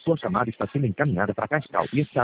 Sua chamada está sendo encaminhada para a caixa e está